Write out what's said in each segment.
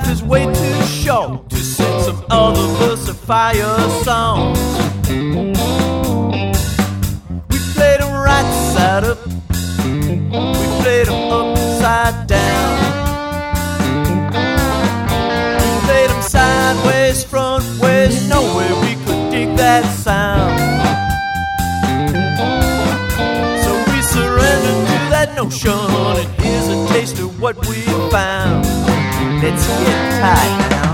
is way too short to sing some other versifier songs. We played them right side up, we played them upside down. We played them sideways, front ways, no way we could dig that sound. So we surrendered to that notion, and here's a taste of what we found. Let's get tight now.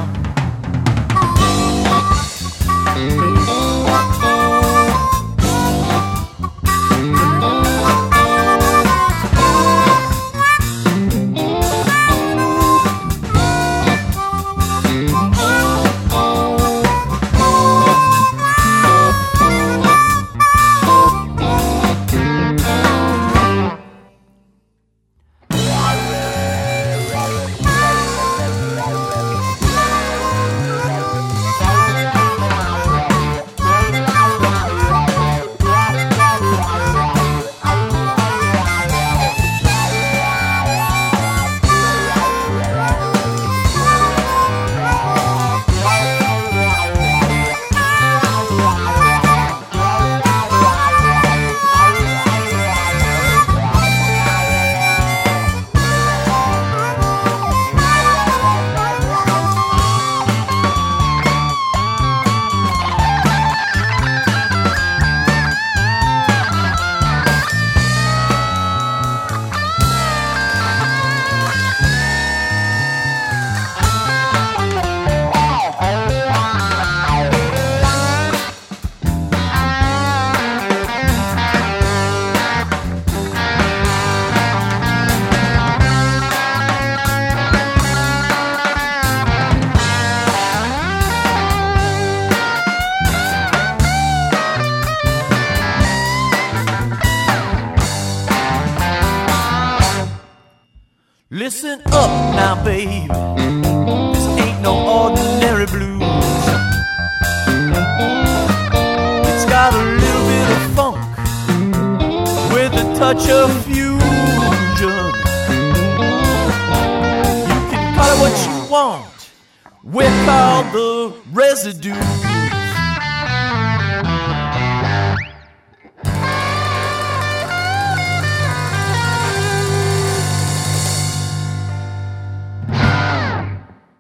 Listen up now, baby, this ain't no ordinary blues. It's got a little bit of funk with a touch of fusion. You can call it what you want, we're called the Residue.